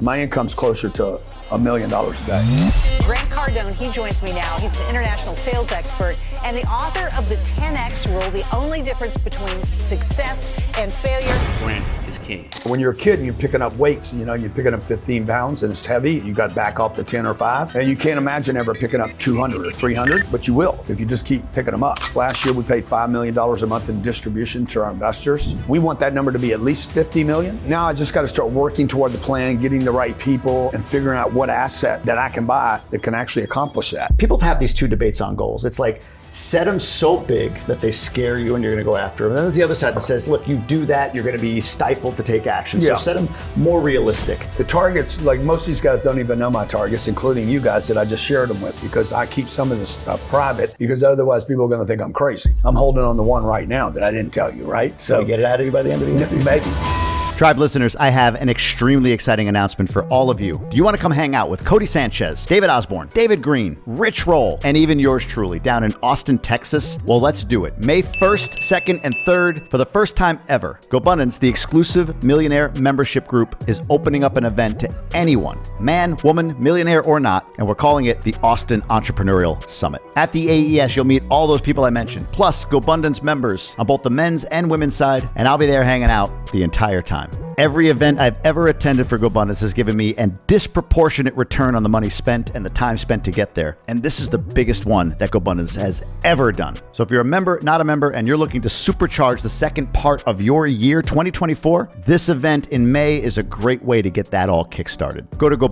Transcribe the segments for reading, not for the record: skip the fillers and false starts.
My income's closer to $1 million a day. Grant Cardone, he joins me now. He's an international sales expert and the author of the 10X Rule, the only difference between success and failure. Grant is king. When you're a kid and you're picking up weights, you're picking up 15 pounds and it's heavy, you got back off to 10 or 5, and you can't imagine ever picking up 200 or 300, but you will if you just keep picking them up. Last year, we paid $5 million a month in distribution to our investors. We want that number to be at least 50 million. Now I just got to start working toward the plan, getting the right people, and figuring out what asset that I can buy that can actually accomplish that. People have these two debates on goals. It's like, set them so big that they scare you and you're going to go after them. And then there's the other side that says, look, you do that, you're going to be stifled to take action. So set them more realistic. The targets, like most of these guys don't even know my targets, including you guys that I just shared them with, because I keep some of this stuff private, because otherwise people are going to think I'm crazy. I'm holding on to one right now that I didn't tell you, right? So we get it out of you by the end of the year? Maybe. Tribe listeners, I have an extremely exciting announcement for all of you. Do you want to come hang out with Cody Sanchez, David Osborne, David Green, Rich Roll, and even yours truly down in Austin, Texas? Well, let's do it. May 1st, 2nd, and 3rd, for the first time ever, GoBundance, the exclusive millionaire membership group, is opening up an event to anyone, man, woman, millionaire or not, and we're calling it the Austin Entrepreneurial Summit. At the AES, you'll meet all those people I mentioned, plus GoBundance members on both the men's and women's side, and I'll be there hanging out the entire time. Every event I've ever attended for GoBundance has given me a disproportionate return on the money spent and the time spent to get there. And this is the biggest one that GoBundance has ever done. So if you're a member, not a member, and you're looking to supercharge the second part of your year, 2024, this event in May is a great way to get that all kickstarted. Go to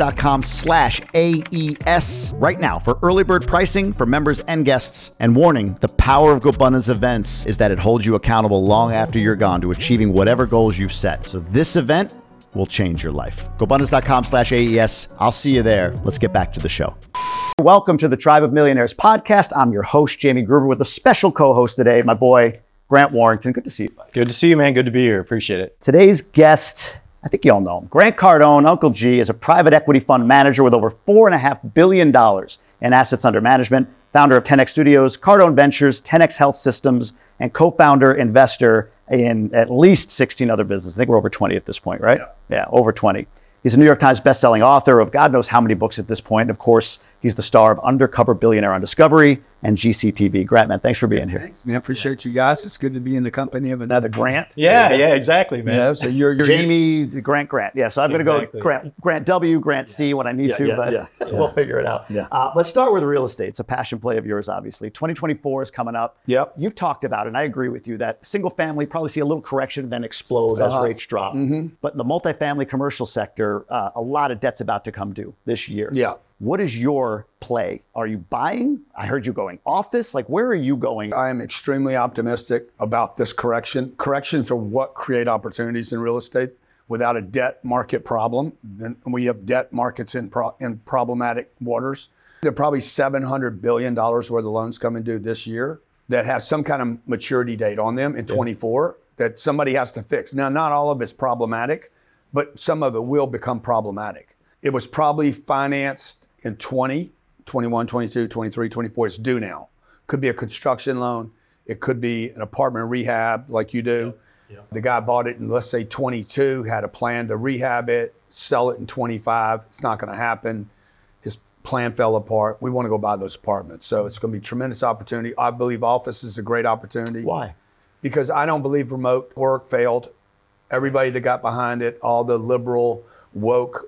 GoBundance.com/AES right now for early bird pricing for members and guests. And warning, the power of GoBundance events is that it holds you accountable long after you're gone to achieving whatever goals you've set. So this event will change your life. GoBundance.com/AES. I'll see you there. Let's get back to the show. Welcome to the Tribe of Millionaires podcast. I'm your host, Jamie Gruber, with a special co-host today, my boy, Grant Warrington. Good to see you, buddy. Good to see you, man. Good to be here. Appreciate it. Today's guest, I think you all know him. Grant Cardone, Uncle G, is a private equity fund manager with over $4.5 billion in assets under management, founder of 10X Studios, Cardone Ventures, 10X Health Systems, and co-founder, investor in at least 16 other businesses. I think we're over 20 at this point, right? Yeah, over 20. He's a New York Times bestselling author of God knows how many books at this point. Of course, he's the star of Undercover Billionaire on Discovery and GCTV. Grant, man, thanks for being here. Thanks, man. Appreciate you guys. It's good to be in the company of another Grant. Yeah, exactly, man. So you're Jamie, Grant. Yeah, so I'm going to go Grant W, Grant C when I need to, but we'll figure it out. Yeah. Let's start with real estate. It's a passion play of yours, obviously. 2024 is coming up. Yep. You've talked about it, and I agree with you, that single family probably see a little correction, then explode as rates drop. Mm-hmm. But in the multifamily commercial sector, a lot of debt's about to come due this year. Yeah. What is your play? Are you buying? I heard you going office. Like, where are you going? I am extremely optimistic about this correction. Corrections are what create opportunities in real estate. Without a debt market problem, then we have debt markets in problematic waters. There are probably $700 billion worth of loans coming due this year that have some kind of maturity date on them in 24 that somebody has to fix. Now, not all of it's problematic, but some of it will become problematic. It was probably financed in 20, 21, 22, 23, 24. It's due now. Could be a construction loan. It could be an apartment rehab like you do. Yeah. The guy bought it in, let's say, 22, had a plan to rehab it, sell it in 25. It's not going to happen. His plan fell apart. We want to go buy those apartments. So it's going to be a tremendous opportunity. I believe office is a great opportunity. Why? Because I don't believe remote work failed. Everybody that got behind it, all the liberal, woke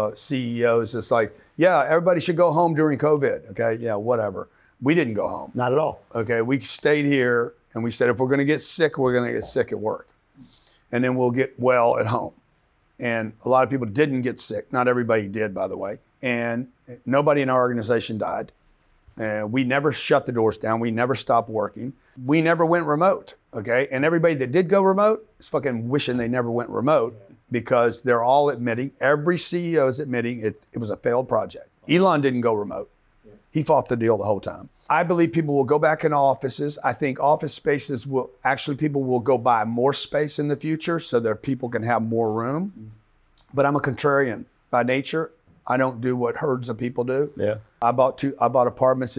CEOs, it's like, yeah, everybody should go home during COVID. Okay, yeah, whatever. We didn't go home. Not at all. Okay, we stayed here and we said, if we're going to get sick, we're going to get sick at work. And then we'll get well at home. And a lot of people didn't get sick. Not everybody did, by the way. And nobody in our organization died. We never shut the doors down. We never stopped working. We never went remote, okay? And everybody that did go remote is fucking wishing they never went remote because they're all admitting, every CEO is admitting it was a failed project. Elon didn't go remote. He fought the deal the whole time. I believe people will go back in offices. I think office spaces people will go buy more space in the future so that people can have more room. But I'm a contrarian by nature. I don't do what herds of people do. Yeah. I bought apartments in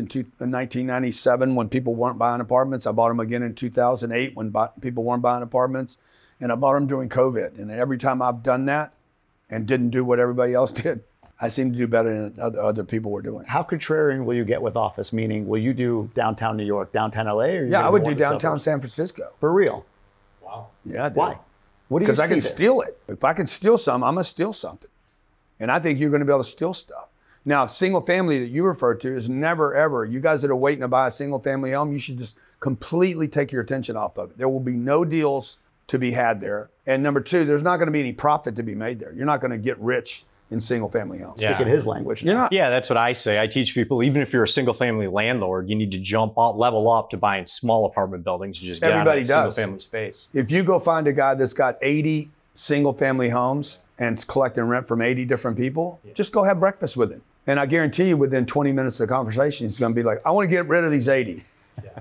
1997 when people weren't buying apartments. I bought them again in 2008 when people weren't buying apartments. And I bought them during COVID. And every time I've done that, and didn't do what everybody else did. I seem to do better than other people were doing. How contrarian will you get with office? Meaning, will you do downtown New York, downtown LA? Or I would do downtown San Francisco. For real? Wow. Yeah, I do. Why? What do you see? Because I can there? steal it. If I can steal something, I'm going to steal something. And I think you're going to be able to steal stuff. Now, single family that you refer to is never, ever, you guys that are waiting to buy a single family home, you should just completely take your attention off of it. There will be no deals to be had there. And number two, there's not going to be any profit to be made there. You're not going to get rich in single family homes. Yeah. Speaking his language. You're not. Yeah, that's what I say. I teach people, even if you're a single family landlord, you need to level up to buying small apartment buildings. You just get Everybody out of does. single family space. If you go find a guy that's got 80 single family homes and is collecting rent from 80 different people, just go have breakfast with him. And I guarantee you within 20 minutes of the conversation, he's going to be like, I want to get rid of these 80. Yeah.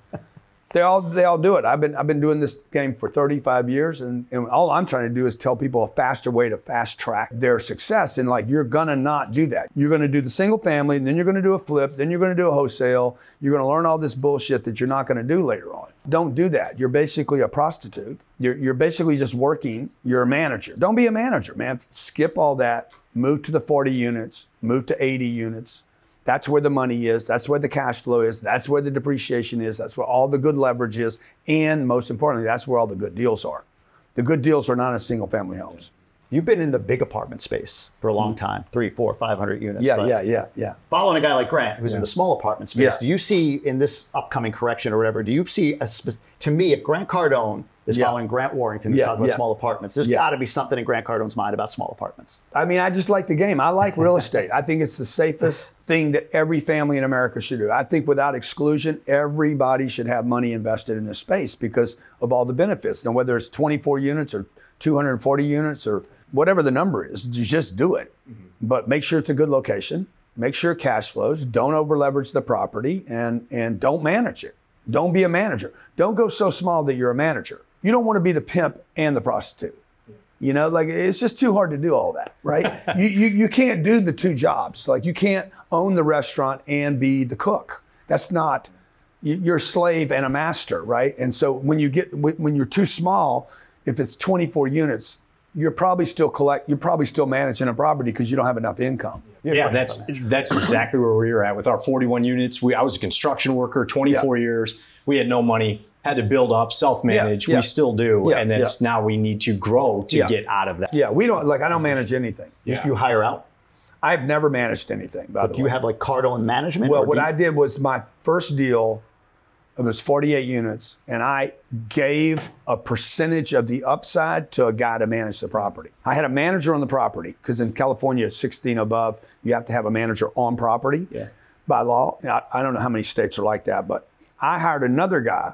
They all do it. I've been doing this game for 35 years, and all I'm trying to do is tell people a faster way to fast track their success. And like, you're gonna not do that. You're gonna do the single family, and then you're gonna do a flip, then you're gonna do a wholesale. You're gonna learn all this bullshit that you're not gonna do later on. Don't do that. You're basically a prostitute. You're basically just working. You're a manager. Don't be a manager, man. Skip all that. Move to the 40 units. Move to 80 units. That's where the money is. That's where the cash flow is. That's where the depreciation is. That's where all the good leverage is. And most importantly, that's where all the good deals are. The good deals are not in single family homes. You've been in the big apartment space for a long time, 300, 400, 500 units. Yeah. Following a guy like Grant, who's in the small apartment space, Yeah. do you see in this upcoming correction or whatever, do you see to me, if Grant Cardone is following Grant Warrington to talk about small apartments, there's got to be something in Grant Cardone's mind about small apartments. I mean, I just like the game. I like real estate. I think it's the safest thing that every family in America should do. I think without exclusion, everybody should have money invested in this space because of all the benefits. Now, whether it's 24 units or 240 units or whatever the number is, you just do it. But make sure it's a good location. Make sure cash flows. Don't over leverage the property and don't manage it. Don't be a manager. Don't go so small that you're a manager. You don't want to be the pimp and the prostitute. You know, like it's just too hard to do all that, right? you can't do the two jobs. Like you can't own the restaurant and be the cook. That's not, you're a slave and a master, right? And so when you're too small, if it's 24 units, you're probably still managing a property because you don't have enough income. Yeah, that's exactly where we were at with our 41 units. I was a construction worker, 24 years. We had no money, had to build up, self-manage. We still do. And that's now we need to grow to get out of that. Yeah, I don't manage anything. Do you hire out? I've never managed anything, by the way. Do you have like Cardone management? Well, what I did was my first deal, it was 48 units, and I gave a percentage of the upside to a guy to manage the property. I had a manager on the property, because in California, 16 above, you have to have a manager on property by law. I don't know how many states are like that, but I hired another guy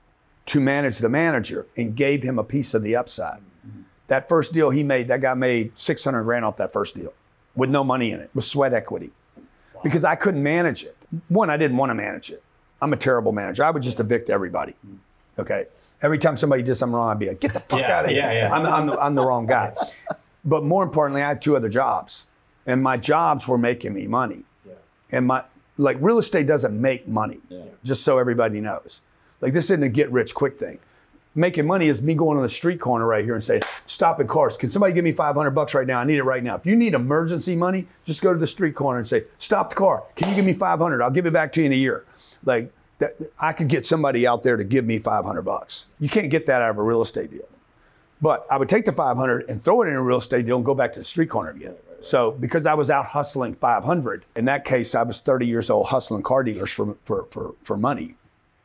to manage the manager and gave him a piece of the upside. That first deal he made, that guy made 600 grand off that first deal with no money in it, with sweat equity, because I couldn't manage it. One, I didn't want to manage it. I'm a terrible manager. I would just evict everybody. Okay. Every time somebody did something wrong, I'd be like, get the fuck out of here. I'm the wrong guy. But more importantly, I had two other jobs, and my jobs were making me money. And real estate doesn't make money, just so everybody knows. Like, this isn't a get rich quick thing. Making money is me going on the street corner right here and say, stopping cars. Can somebody give me $500 right now? I need it right now. If you need emergency money, just go to the street corner and say, stop the car. Can you give me $500? I'll give it back to you in a year. Like that, I could get somebody out there to give me $500. You can't get that out of a real estate deal. But I would take the $500 and throw it in a real estate deal and go back to the street corner again. So because I was out hustling $500, in that case, I was 30 years old hustling car dealers for money.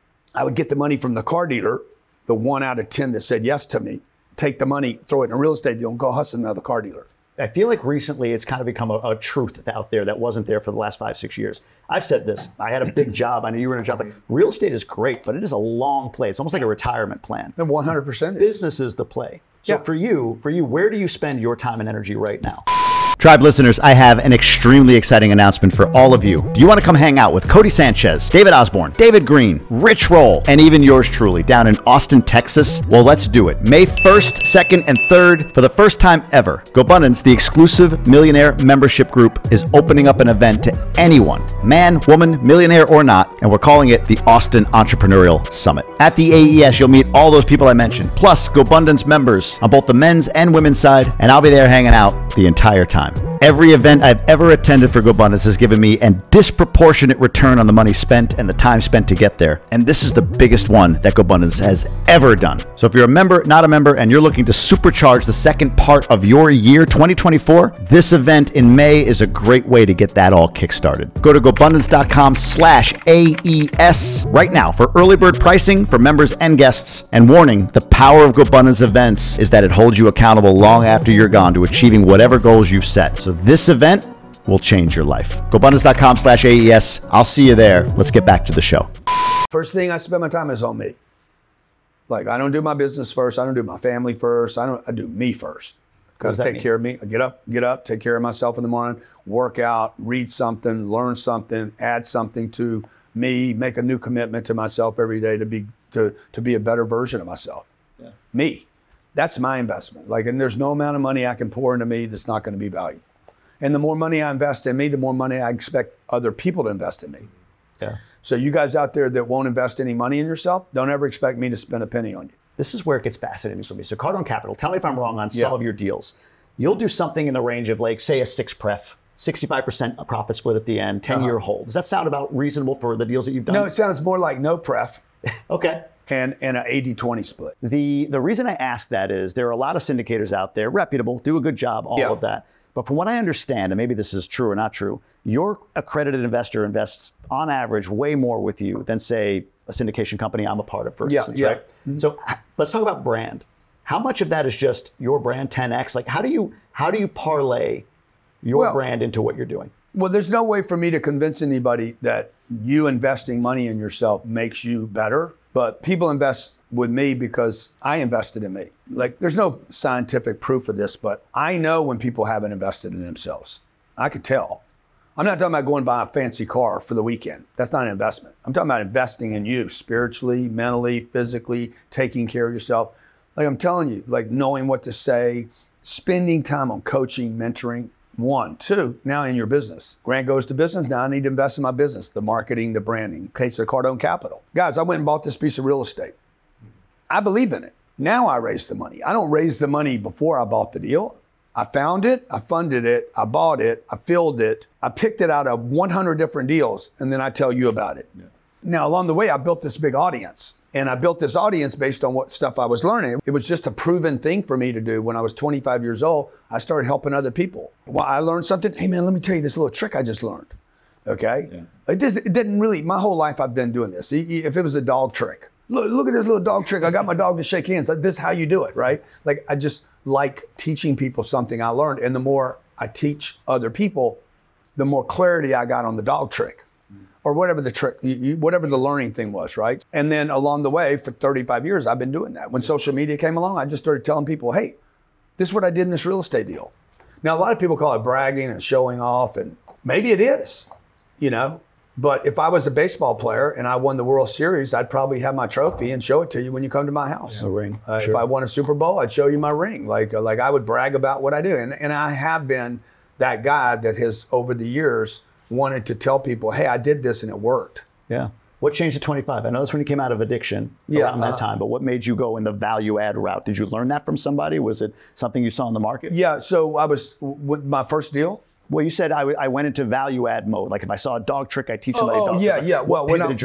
I would get the money from the car dealer, the 1 out of 10 that said yes to me, take the money, throw it in a real estate deal and go hustle another car dealer. I feel like recently it's kind of become a truth out there that wasn't there for the last 5-6 years. I've said this. I had a big job. I know you were in a job. Like, real estate is great, but it is a long play. It's almost like a retirement plan. And 100%. Business is the play. So for you, where do you spend your time and energy right now? Tribe listeners, I have an extremely exciting announcement for all of you. Do you want to come hang out with Cody Sanchez, David Osborne, David Green, Rich Roll, and even yours truly down in Austin, Texas? Well, let's do it. May 1st, 2nd, and 3rd, for the first time ever, GoBundance, the exclusive millionaire membership group, is opening up an event to anyone, man, woman, millionaire or not, and we're calling it the Austin Entrepreneurial Summit. At the AES, you'll meet all those people I mentioned, plus GoBundance members on both the men's and women's side, and I'll be there hanging out the entire time. Every event I've ever attended for GoBundance has given me a disproportionate return on the money spent and the time spent to get there. And this is the biggest one that GoBundance has ever done. So if you're a member, not a member, and you're looking to supercharge the second part of your year 2024, this event in May is a great way to get that all kickstarted. Go to GoBundance.com/AES right now for early bird pricing for members and guests. And warning, the power of GoBundance events is that it holds you accountable long after you're gone to achieving whatever goals you've set. So this event will change your life. GoBundance.com/AES. I'll see you there. Let's get back to the show. First thing I spend my time is on me. Like, I don't do my business first. I don't do my family first. I do me first. Because take care of me. I get up, take care of myself in the morning, work out, read something, learn something, add something to me, make a new commitment to myself every day to be a better version of myself. Yeah. Me. That's my investment. Like, and there's no amount of money I can pour into me that's not going to be valuable. And the more money I invest in me, the more money I expect other people to invest in me. Yeah. So you guys out there that won't invest any money in yourself, don't ever expect me to spend a penny on you. This is where it gets fascinating for me. So Cardone Capital, tell me if I'm wrong on some of your deals. You'll do something in the range of, like, say, a 6-pref, 65% a profit split at the end, 10-year hold. Does that sound about reasonable for the deals that you've done? No, it sounds more like no pref. Okay. And an 80-20 split. The reason I ask that is there are a lot of syndicators out there, reputable, do a good job, all of that. But from what I understand, and maybe this is true or not true, your accredited investor invests on average way more with you than, say, a syndication company I'm a part of, for instance, right? Mm-hmm. So let's talk about brand. How much of that is just your brand, 10X? Like, how do you parlay your brand into what you're doing? Well, there's no way for me to convince anybody that you investing money in yourself makes you better. But people invest with me because I invested in me. Like, there's no scientific proof of this, but I know when people haven't invested in themselves. I could tell. I'm not talking about going buy a fancy car for the weekend. That's not an investment. I'm talking about investing in you spiritually, mentally, physically, taking care of yourself. Like, I'm telling you, like, knowing what to say, spending time on coaching, mentoring. 1, 2, now in your business. Grant goes to business. Now I need to invest in my business, the marketing, the branding. Case of Cardone Capital. Guys, I went and bought this piece of real estate. I believe in it. Now I raise the money. I don't raise the money before I bought the deal. I found it, I funded it, I bought it, I filled it, I picked it out of 100 different deals, and then I tell you about it. Yeah. Now, along the way, I built this big audience. And I built this audience based on what stuff I was learning. It was just a proven thing for me to do. When I was 25 years old, I started helping other people. Well, I learned something. Hey, man, let me tell you this little trick I just learned. Okay? Yeah. It didn't really, my whole life I've been doing this. If it was a dog trick, look at this little dog trick. I got my dog to shake hands. This is how you do it, right? Like, I just like teaching people something I learned. And the more I teach other people, the more clarity I got on the dog trick. Or whatever the trick, whatever the learning thing was, right? And then along the way, for 35 years, I've been doing that. When social media came along, I just started telling people, hey, this is what I did in this real estate deal. Now, a lot of people call it bragging and showing off, and maybe it is, you know? But if I was a baseball player and I won the World Series, I'd probably have my trophy and show it to you when you come to my house. A ring. Sure. If I won a Super Bowl, I'd show you my ring. Like I would brag about what I do. And I have been that guy that has, over the years, wanted to tell people, hey, I did this and it worked. Yeah. What changed at 25? I know that's when you came out of addiction around that time, but what made you go in the value add route? Did you learn that from somebody? Was it something you saw in the market? Yeah, so I was, with my first deal. Well, you said I went into value add mode. Like, if I saw a dog trick, I teach somebody a dog trick. Yeah. Well,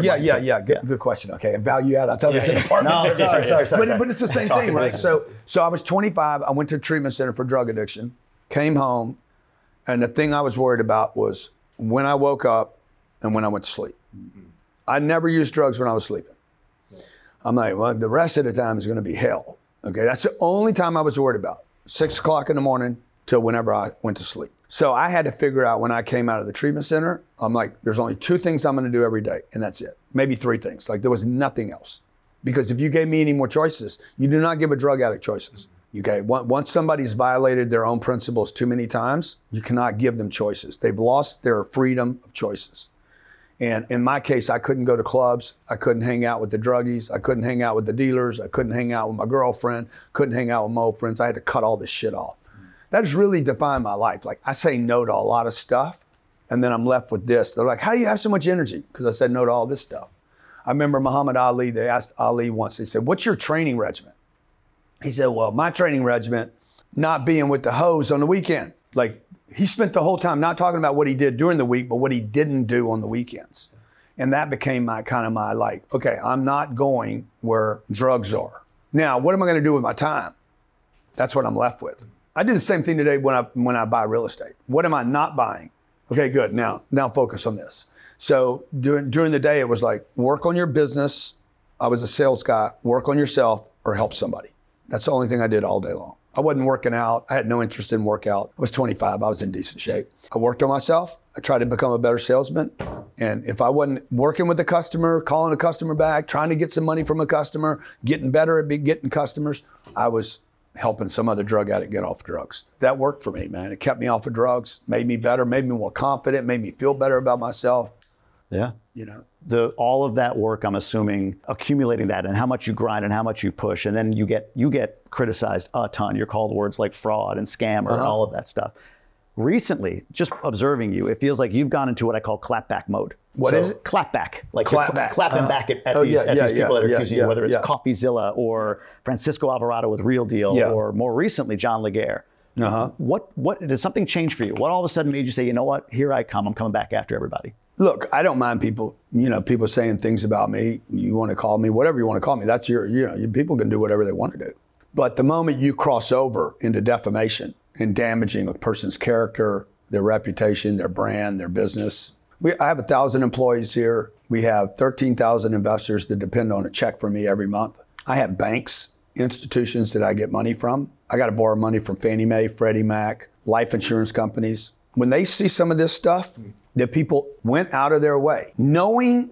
Good question. Okay, value add. I thought it was an apartment. No, sorry. But it's the same thing, right? So I was 25. I went to a treatment center for drug addiction, came home, and the thing I was worried about was when I woke up and when I went to sleep. I never used drugs when I was sleeping. I'm like, well, the rest of the time is going to be hell. Okay, that's the only time I was worried about. 6 o'clock in the morning till whenever I went to sleep. So I had to figure out when I came out of the treatment center, I'm like, there's only 2 things I'm going to do every day, and that's it. Maybe 3 things. Like, there was nothing else. Because if you gave me any more choices, you do not give a drug addict choices. Okay, once somebody's violated their own principles too many times, you cannot give them choices. They've lost their freedom of choices. And in my case, I couldn't go to clubs. I couldn't hang out with the druggies. I couldn't hang out with the dealers. I couldn't hang out with my girlfriend. Couldn't hang out with my old friends. I had to cut all this shit off. That has really defined my life. Like, I say no to a lot of stuff, and then I'm left with this. They're like, how do you have so much energy? Because I said no to all this stuff. I remember Muhammad Ali, they asked Ali once, they said, what's your training regimen? He said, well, my training regimen, not being with the hoes on the weekend. Like, he spent the whole time not talking about what he did during the week, but what he didn't do on the weekends. And that became my like, okay, I'm not going where drugs are. Now, what am I going to do with my time? That's what I'm left with. I do the same thing today when I buy real estate. What am I not buying? Okay, good. Now focus on this. So during the day, it was like, work on your business. I was a sales guy. Work on yourself or help somebody. That's the only thing I did all day long. I wasn't working out. I had no interest in workout. I was 25. I was in decent shape. I worked on myself. I tried to become a better salesman. And if I wasn't working with the customer, calling a customer back, trying to get some money from a customer, getting better at getting customers, I was helping some other drug addict get off drugs. That worked for me, man. It kept me off of drugs, made me better, made me more confident, made me feel better about myself. Yeah. You know, all of that work, I'm assuming, accumulating that and how much you grind and how much you push, and then you get criticized a ton. You're called words like fraud and scammer and all of that stuff. Recently, just observing you, it feels like you've gone into what I call clapback mode. What is it? Clapback. Like Clapback. Clapping back at these people that are accusing you, whether it's yeah. CoffeeZilla or Francisco Alvarado with Real Deal, or more recently, John Laguerre. What did something change for you? What all of a sudden made you say, you know what, here I come, I'm coming back after everybody? Look, I don't mind people saying things about me. You want to call me whatever you want to call me. That's your people can do whatever they want to do. But the moment you cross over into defamation and damaging a person's character, their reputation, their brand, their business. I have 1,000 employees here. We have 13,000 investors that depend on a check from me every month. I have banks, institutions that I get money from. I got to borrow money from Fannie Mae, Freddie Mac, life insurance companies. When they see some of this stuff, that people went out of their way, knowing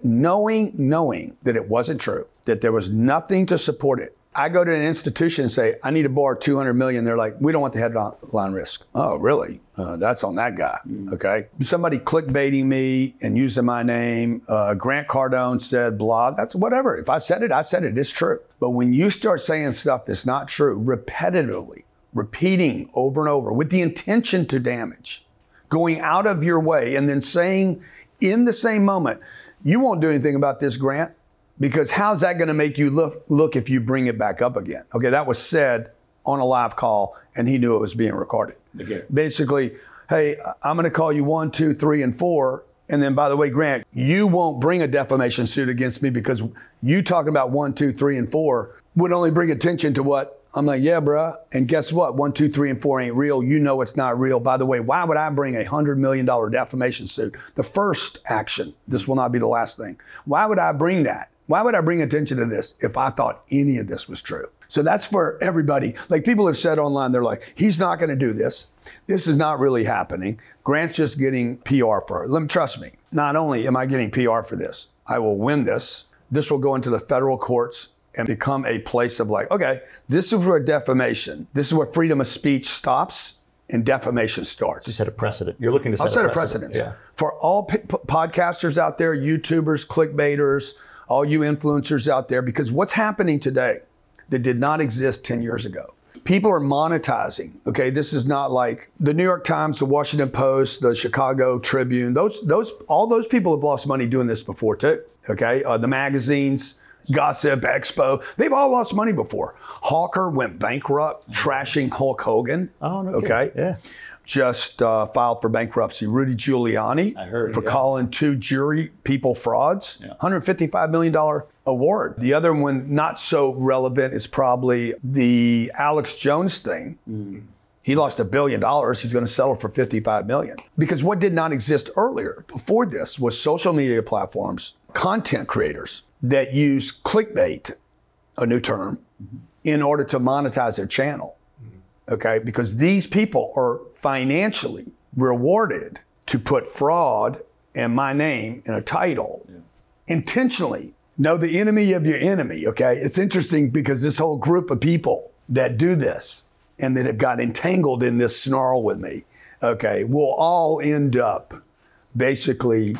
that it wasn't true, that there was nothing to support it. I go to an institution and say, I need to borrow $200 million. They're like, we don't want the headline risk. Oh, really? That's on that guy. Okay. Somebody clickbaiting me and using my name. Grant Cardone said blah. That's whatever. If I said it, I said it. It's true. But when you start saying stuff that's not true, repetitively, repeating over and over with the intention to damage, going out of your way and then saying in the same moment, you won't do anything about this, Grant. Because how's that going to make you look if you bring it back up again? Okay, that was said on a live call, and he knew it was being recorded. Okay. Basically, hey, I'm going to call you 1, 2, 3, and 4. And then, by the way, Grant, you won't bring a defamation suit against me because you talking about 1, 2, 3, and 4 would only bring attention to what? I'm like, yeah, bruh. And guess what? 1, 2, 3, and 4 ain't real. You know it's not real. By the way, why would I bring a $100 million defamation suit? The first action, this will not be the last thing. Why would I bring that? Why would I bring attention to this if I thought any of this was true? So that's for everybody. Like people have said online, they're like, he's not going to do this. This is not really happening. Grant's just getting PR for it. Trust me. Not only am I getting PR for this, I will win this. This will go into the federal courts and become a place of like, okay, this is where defamation, this is where freedom of speech stops and defamation starts. You set a precedent. You're looking to set a precedent. Yeah. For all podcasters out there, YouTubers, clickbaiters, all you influencers out there, because what's happening today that did not exist 10 years ago? People are monetizing. Okay, this is not like the New York Times, the Washington Post, the Chicago Tribune. All those people have lost money doing this before too. Okay, the magazines, Gossip, Expo, they've all lost money before. Hawker went bankrupt, trashing Hulk Hogan. Oh, no. Okay, yeah. Just filed for bankruptcy. Rudy Giuliani, I heard, for calling 2 jury people frauds. Yeah. $155 million award. The other one, not so relevant, is probably the Alex Jones thing. He lost $1 billion. He's going to settle for $55 million. Because what did not exist earlier before this was social media platforms, content creators that use clickbait, a new term, in order to monetize their channel. Okay, because these people are financially rewarded to put fraud and my name in a title intentionally. Know the enemy of your enemy, okay? It's interesting because this whole group of people that do this and that have got entangled in this snarl with me, okay, will all end up basically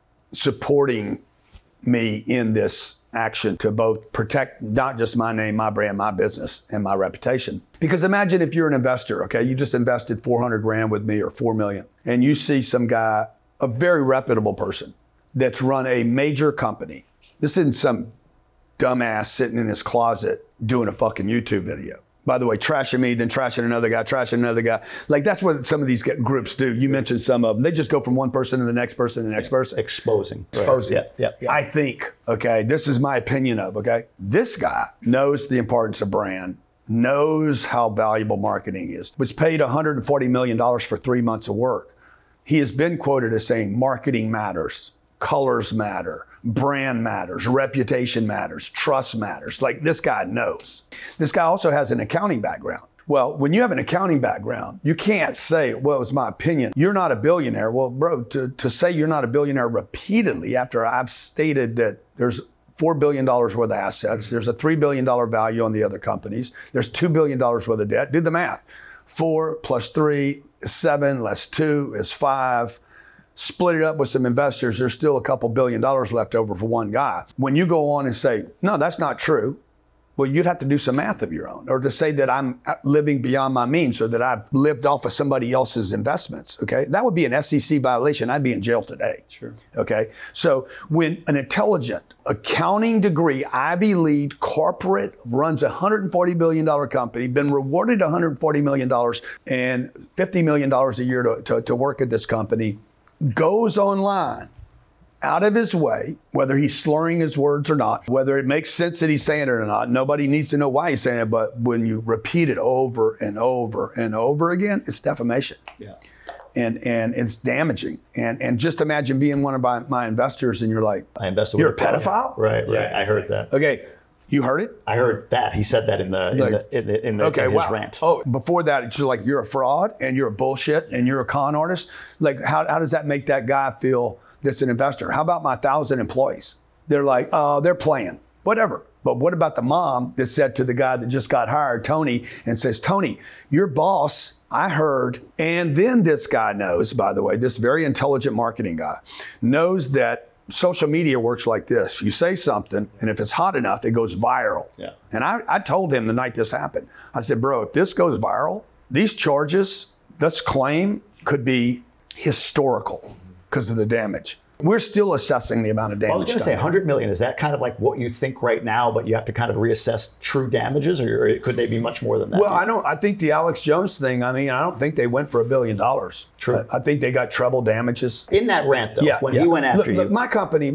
supporting me in this action to both protect not just my name, my brand, my business, and my reputation. Because imagine if you're an investor, okay, you just invested 400 grand with me or 4 million, and you see some guy, a very reputable person that's run a major company. This isn't some dumbass sitting in his closet doing a fucking YouTube video. By the way, trashing me, then trashing another guy. Like that's what some of these groups do. You mentioned some of them. They just go from one person to the next person to the next person. Exposing. Right. Yeah. I think, okay, this is my opinion of, okay, this guy knows the importance of brand, knows how valuable marketing is, was paid $140 million for 3 months of work. He has been quoted as saying marketing matters, colors matter, brand matters, reputation matters, trust matters. Like this guy knows. This guy also has an accounting background. Well, when you have an accounting background, you can't say, well, it's my opinion. You're not a billionaire. Well, bro, to say you're not a billionaire repeatedly after I've stated that there's $4 billion worth of assets, there's a $3 billion value on the other companies, there's $2 billion worth of debt. Do the math. 4 plus 3 is 7, less 2 is 5. Split it up with some investors, there's still a couple $1 billion left over for one guy. When you go on and say, no, that's not true, well, you'd have to do some math of your own, or to say that I'm living beyond my means or that I've lived off of somebody else's investments, okay? That would be an SEC violation. I'd be in jail today. Sure. Okay? So when an intelligent, accounting degree, Ivy League corporate runs a $140 billion company, been rewarded $140 million and $50 million a year to work at this company, goes online out of his way, whether he's slurring his words or not, whether it makes sense that he's saying it or not, nobody needs to know why he's saying it, but when you repeat it over and over and over again, it's defamation. Yeah. And it's damaging. And just imagine being one of my investors and you're like, I invested you're with a pedophile? Right. Yeah, I heard that. Okay. You heard it? I heard that. He said that in his rant. Oh, before that, it's just like you're a fraud and you're a bullshit and you're a con artist. Like, how does that make that guy feel that's an investor? How about my 1,000 employees? They're like, oh, they're playing, whatever. But what about the mom that said to the guy that just got hired, Tony, and says, Tony, your boss, I heard, and then this guy knows, by the way, this very intelligent marketing guy, knows that social media works like this. You say something, and if it's hot enough, it goes viral. Yeah. And I told him the night this happened, I said, bro, if this goes viral, these charges, this claim could be historical because of the damage. We're still assessing the amount of damage. I was going to say 100 million. Is that kind of like what you think right now, but you have to kind of reassess true damages, or could they be much more than that? Well, I think the Alex Jones thing, I don't think they went for $1 billion. True. I think they got treble damages. In that rant, though, when he went after you. My company,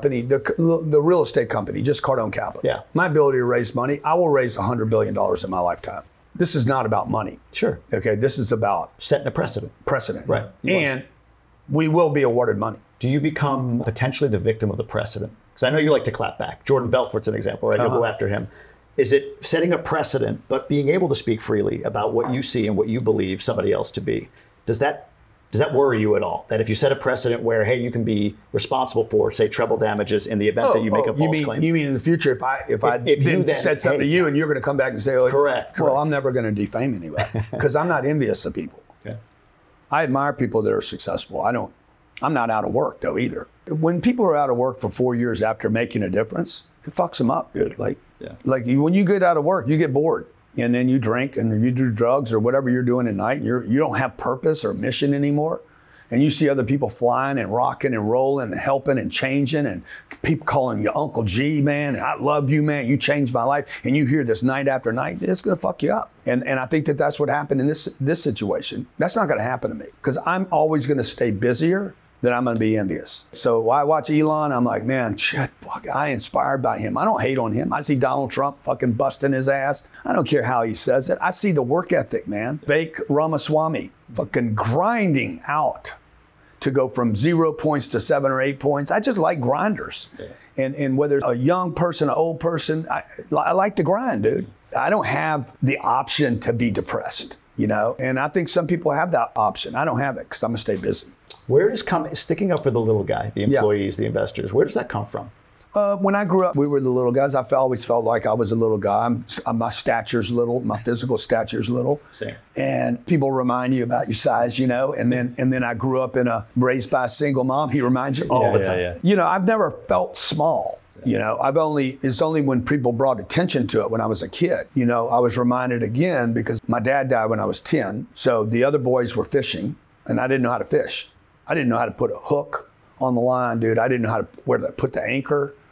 the real estate company, just Cardone Capital. Yeah. My ability to raise money, I will raise $100 billion in my lifetime. This is not about money. Sure. Okay, this is about setting a precedent. Right. And we will be awarded money. Do you become potentially the victim of the precedent? Because I know you like to clap back. Jordan Belfort's an example, right? You'll go after him. Is it setting a precedent, but being able to speak freely about what you see and what you believe somebody else to be? Does that worry you at all? That if you set a precedent where, hey, you can be responsible for, say, treble damages in the event that you make a false claim? You mean in the future, if I then said something to you and you're going to come back and say, oh, correct. Well, I'm never going to defame anybody because I'm not envious of people. Okay. I admire people that are successful. I'm not out of work though either. When people are out of work for 4 years after making a difference, it fucks them up, dude. When you get out of work, you get bored. And then you drink and you do drugs or whatever you're doing at night. And you don't have purpose or mission anymore. And you see other people flying and rocking and rolling and helping and changing and people calling you Uncle G, man. And I love you, man. You changed my life. And you hear this night after night, it's going to fuck you up. And I think that's what happened in this situation. That's not going to happen to me because I'm always going to stay busier than I'm going to be envious. So I watch Elon, I'm like, man, shit, fuck, I inspired by him. I don't hate on him. I see Donald Trump fucking busting his ass. I don't care how he says it. I see the work ethic, man. Vivek Ramaswamy fucking grinding out to go from 0 points to 7 or 8 points. I just like grinders. Yeah. And whether it's a young person, an old person, I like to grind, dude. I don't have the option to be depressed, And I think some people have that option. I don't have it because I'm going to stay busy. Where does sticking up for the little guy, the employees, the investors, where does that come from? When I grew up, we were the little guys. I always felt like I was a little guy. My stature's little. My physical stature's little. Same. And people remind you about your size, And then I grew up raised by a single mom. He reminds you all the time. Yeah. I've never felt small. It's only when people brought attention to it when I was a kid. I was reminded again because my dad died when I was 10. So the other boys were fishing and I didn't know how to fish. I didn't know how to put a hook on the line, dude. I didn't know where to put the anchor.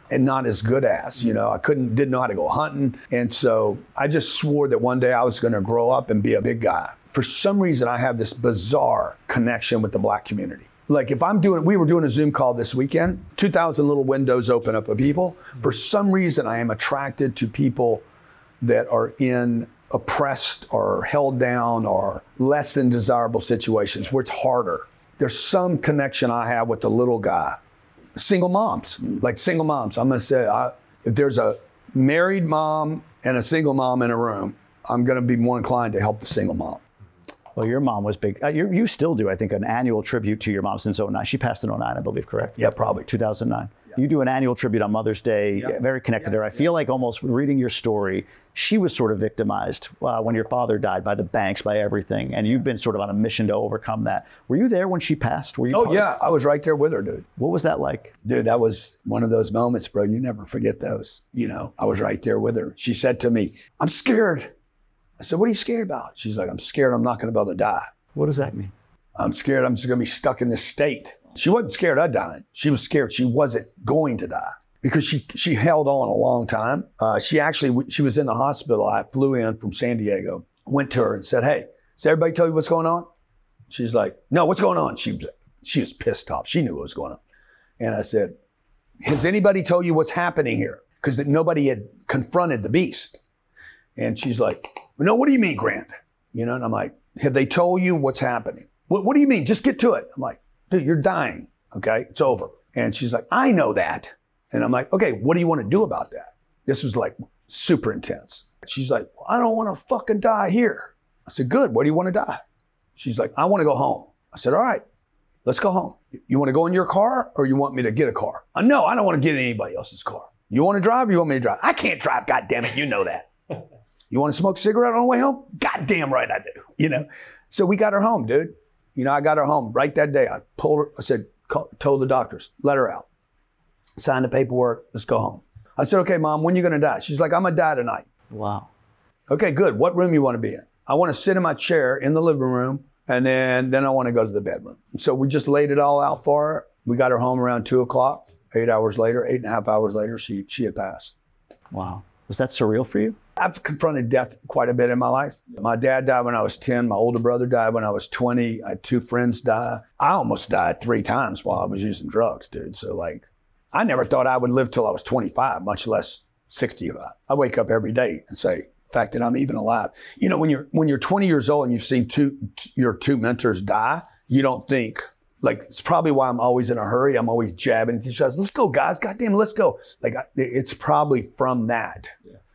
and not as good as, I didn't know how to go hunting. And so I just swore that one day I was going to grow up and be a big guy. For some reason, I have this bizarre connection with the Black community. Like we were doing a Zoom call this weekend, 2,000 little windows open up of people. For some reason, I am attracted to people that are in oppressed or held down or less than desirable situations where it's harder. There's some connection I have with the little guy. Single moms, I'm going to say, if there's a married mom and a single mom in a room, I'm going to be more inclined to help the single mom. Well, your mom was big. You still do, I think, an annual tribute to your mom since 2009. She passed in 2009, I believe, correct? Yeah, probably. 2009. Yeah. You do an annual tribute on Mother's Day, very connected to her. I feel like almost reading your story, she was sort of victimized when your father died by the banks, by everything. And you've been sort of on a mission to overcome that. Were you there when she passed? Were you I was right there with her, dude. What was that like? Dude, that was one of those moments, bro. You never forget those. I was right there with her. She said to me, I'm scared. I said, what are you scared about? She's like, I'm scared I'm not going to be able to die. What does that mean? I'm scared I'm just going to be stuck in this state. She wasn't scared of dying. She was scared she wasn't going to die because she held on a long time. She was in the hospital. I flew in from San Diego, went to her and said, hey, does everybody tell you what's going on? She's like, no, what's going on? She was pissed off. She knew what was going on. And I said, has anybody told you what's happening here? Because nobody had confronted the beast. And she's like, no, what do you mean, Grant? And I'm like, have they told you what's happening? What do you mean? Just get to it. I'm like, dude, you're dying. Okay, it's over. And she's like, I know that. And I'm like, okay, what do you want to do about that? This was like super intense. She's like, well, I don't want to fucking die here. I said, good. Where do you want to die? She's like, I want to go home. I said, all right, let's go home. You want to go in your car or you want me to get a car? No, I don't want to get in anybody else's car. You want to drive or you want me to drive? I can't drive. God damn it. You know that. You want to smoke a cigarette on the way home? God damn right I do. So we got her home, dude. I got her home right that day. I pulled her. I said, told the doctors, let her out. Signed the paperwork. Let's go home. I said, okay, Mom, when are you going to die? She's like, I'm going to die tonight. Wow. Okay, good. What room you want to be in? I want to sit in my chair in the living room, and then I want to go to the bedroom. So we just laid it all out for her. We got her home around 2:00. 8.5 hours later, she had passed. Wow. Was that surreal for you? I've confronted death quite a bit in my life. My dad died when I was 10. My older brother died when I was 20. I had 2 friends die. I almost died 3 times while I was using drugs, dude. So I never thought I would live till I was 25, much less 65. I wake up every day and say, the fact that I'm even alive. When you're 20 years old and you've seen your 2 mentors die, you don't think, it's probably why I'm always in a hurry. I'm always jabbing. He says, let's go, guys. Goddamn, let's go. It's probably from that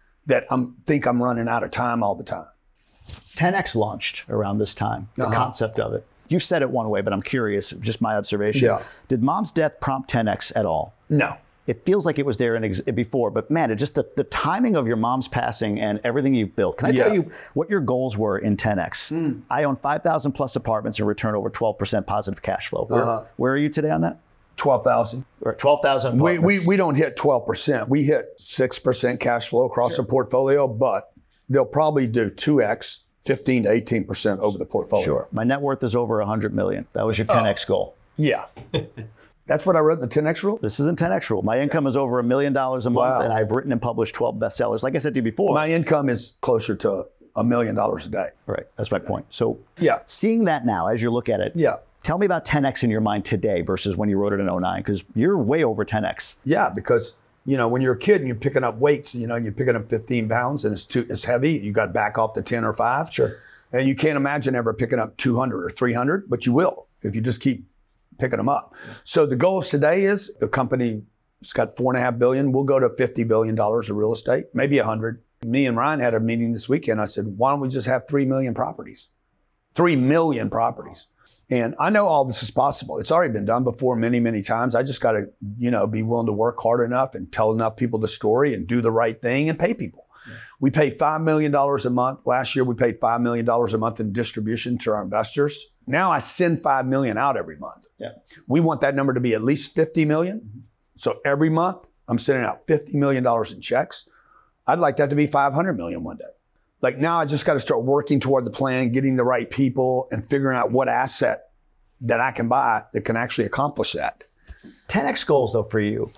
I'm running out of time all the time. 10X launched around this time, the concept of it. You've said it one way, but I'm curious, just my observation. Yeah. Did Mom's death prompt 10X at all? No. It feels like it was there before, but man, just the timing of your mom's passing and everything you've built. Can I tell you what your goals were in 10X? I own 5,000 plus apartments and return over 12% positive cash flow. Where are you today on that? 12,000. Or 12,000 apartments. We don't hit 12%. We hit 6% cash flow across the portfolio, but they'll probably do 2X, 15 to 18% over the portfolio. Sure. My net worth is over 100 million. That was your 10X goal. Yeah. That's what I wrote in the 10X rule? This isn't 10X rule. My income is over $1 million a month, and I've written and published 12 bestsellers. Like I said to you before. My income is closer to $1 million a day. Right. That's my point. So seeing that now, as you look at it, tell me about 10X in your mind today versus when you wrote it in 2009, because you're way over 10X. Yeah, because when you're a kid and you're picking up weights, you're picking up 15 pounds and it's heavy. You got back off to 10 or 5. Sure. And you can't imagine ever picking up 200 or 300, but you will if you just keep picking them up. So the goals today is the company's got $4.5 billion. We'll go to $50 billion of real estate, maybe 100. Me and Ryan had a meeting this weekend. I said, why don't we just have 3 million properties? 3 million properties. And I know all this is possible. It's already been done before many, many times. I just got to, be willing to work hard enough and tell enough people the story and do the right thing and pay people. Yeah. We pay $5 million a month. Last year, we paid $5 million a month in distribution to our investors. Now I send $5 million out every month. Yeah. We want that number to be at least $50 million. Mm-hmm. So every month, I'm sending out $50 million in checks. I'd like that to be $500 million one day. Now I just got to start working toward the plan, getting the right people and figuring out what asset that I can buy that can actually accomplish that. 10X goals though for you.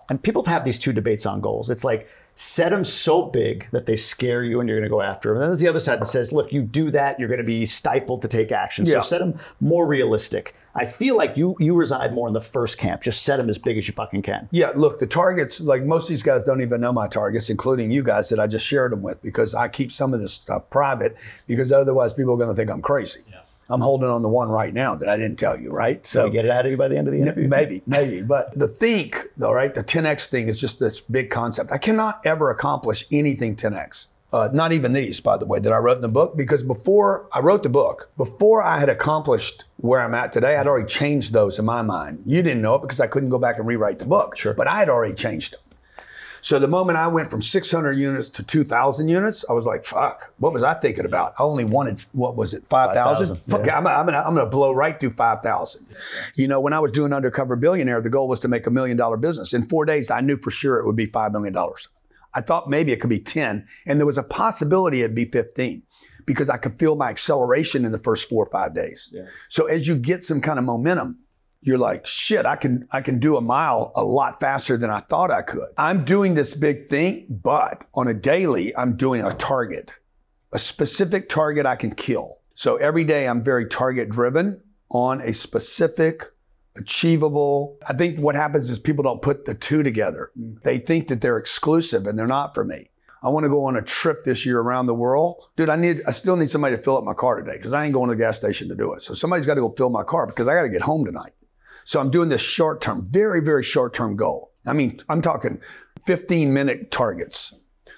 And people have these two debates on goals. It's like, set them so big that they scare you and you're going to go after them. And then there's the other side that says, look, you do that, you're going to be stifled to take action. So set them more realistic. I feel like you reside more in the first camp. Just set them as big as you fucking can. Yeah, look, the targets, like most of these guys don't even know my targets, including you guys that I just shared them with, because I keep some of this stuff private, because otherwise people are going to think I'm crazy. Yeah. I'm holding on to one right now that I didn't tell you, right? So can we get it out of you by the end of the interview? Maybe. But the think, though, right? The 10X thing is just this big concept. I cannot ever accomplish anything 10X. Not even these, by the way, that I wrote in the book, because before I wrote the book, before I had accomplished where I'm at today, I'd already changed those in my mind. You didn't know it because I couldn't go back and rewrite the book. Sure. But I had already changed them. So the moment I went from 600 units to 2,000 units, I was like, fuck, what was I thinking about? I only wanted, 5,000? Fuck, yeah. I'm going to blow right through 5,000. You know, when I was doing Undercover Billionaire, the goal was to make $1 million business. In 4 days, I knew for sure it would be $5 million. I thought maybe it could be 10, and there was a possibility it'd be 15 because I could feel my acceleration in the first 4 or 5 days. Yeah. So as you get some kind of momentum, you're like, shit, I can do a mile a lot faster than I thought I could. I'm doing this big thing, but on a daily, I'm doing a target, a specific target I can kill. So every day I'm very target driven on a specific, achievable. I think what happens is people don't put the two together. They think that they're exclusive, and they're not for me. I want to go on a trip this year around the world. Dude, I still need somebody to fill up my car today because I ain't going to the gas station to do it. So somebody's got to go fill my car because I got to get home tonight. So I'm doing this short-term, very, very short-term goal. I mean, I'm talking 15-minute targets,